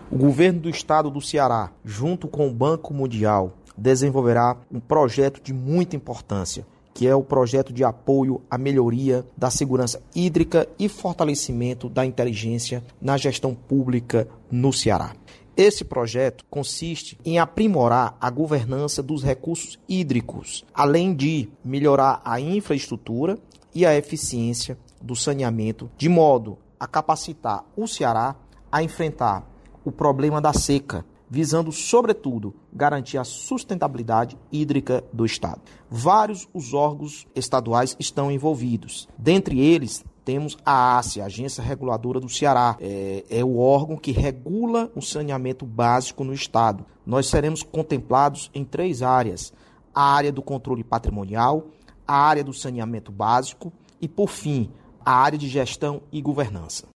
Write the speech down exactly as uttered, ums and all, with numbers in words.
O governo do estado do Ceará, junto com o Banco Mundial, desenvolverá um projeto de muita importância, que é o projeto de apoio à melhoria da segurança hídrica e fortalecimento da inteligência na gestão pública no Ceará. Esse projeto consiste em aprimorar a governança dos recursos hídricos, além de melhorar a infraestrutura e a eficiência do saneamento, de modo a capacitar o Ceará a enfrentar o problema da seca, visando, sobretudo, garantir a sustentabilidade hídrica do Estado. Vários os órgãos estaduais estão envolvidos. Dentre eles, temos a ACE, a Agência Reguladora do Ceará. É, é o órgão que regula o saneamento básico no Estado. Nós seremos contemplados em três áreas: a área do controle patrimonial, a área do saneamento básico e, por fim, a área de gestão e governança.